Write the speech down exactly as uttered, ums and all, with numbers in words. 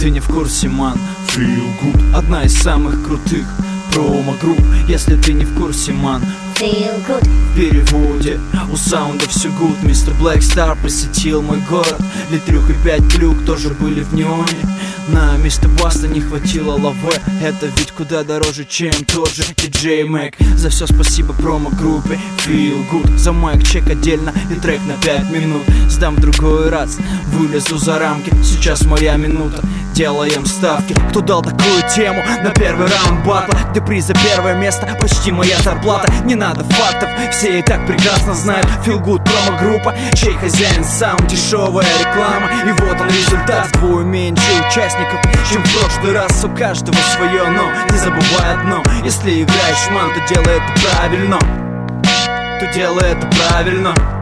ты не в курсе, ман, Feel Good, одна из самых крутых промо-групп. Если ты не в курсе, ман, Feel Good. В переводе у саунда все good. Мистер Black Star посетил мой город. Литрюх и пять клюк тоже были в неоне. На мистер Баста не хватило лаве. Это ведь куда дороже, чем тот же диджей Мэг. За все спасибо промо-группе Feel Good. За майк-чек отдельно и трек на пять минут. Сдам в другой раз, вылезу за рамки. Сейчас моя минута, делаем ставки. Кто дал такую тему на первый раунд батла, где приз за первое место почти моя зарплата? Не надо фактов, все и так прекрасно знают. Feel Good промо-группа, чей хозяин сам, дешевая реклама. И вот он результат, вдвое меньше участников, чем в прошлый раз. У каждого свое, но не забывай одно: если играешь, ман, то делай это правильно. То делай это правильно.